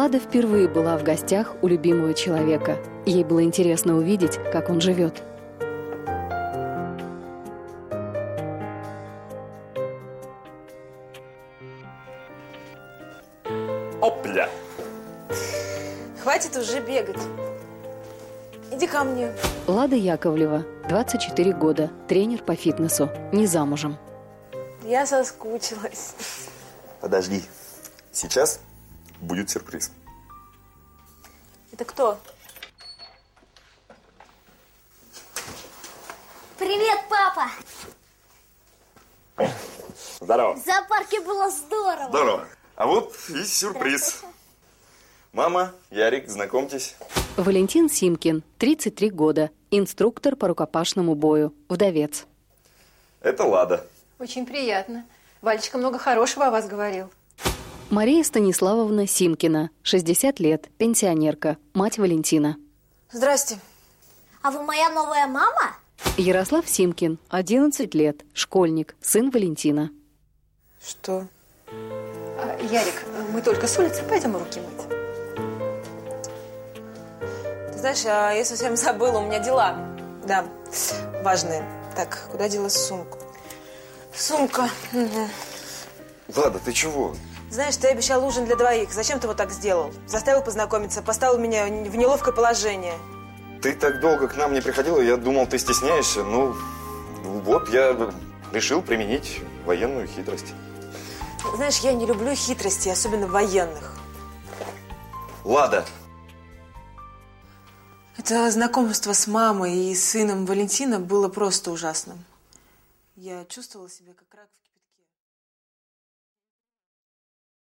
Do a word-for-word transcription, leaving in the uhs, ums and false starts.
Лада впервые была в гостях у любимого человека. Ей было интересно увидеть, как он живет. Опля! Хватит уже бегать. Иди ко мне. Лада Яковлева, двадцать четыре года, тренер по фитнесу, не замужем. Я соскучилась. Подожди. Сейчас будет сюрприз. Это кто? Привет, папа! Здорово. В зоопарке было здорово. Здорово. А вот и сюрприз. Мама, Ярик, знакомьтесь. Валентин Симкин, тридцать три года, инструктор по рукопашному бою, вдовец. Это Лада. Очень приятно. Валечка много хорошего о вас говорил. Мария Станиславовна Симкина, шестьдесят лет, пенсионерка, мать Валентина. Здрасте. А вы моя новая мама? Ярослав Симкин, одиннадцать лет, школьник, сын Валентина. Что? А, Ярик, мы только с улицы, пойдем руки мыть. Ты знаешь, а я совсем забыла, у меня дела. Да, важные. Так, куда дела сумку? Сумка. Угу. Лада, ты чего? Знаешь, ты обещал ужин для двоих. Зачем ты вот так сделал? Заставил познакомиться, поставил меня в неловкое положение. Ты так долго к нам не приходила, я думал, ты стесняешься. Ну, вот я решил применить военную хитрость. Знаешь, я не люблю хитрости, особенно военных. Лада! Это знакомство с мамой и сыном Валентина было просто ужасным. Я чувствовала себя как рак в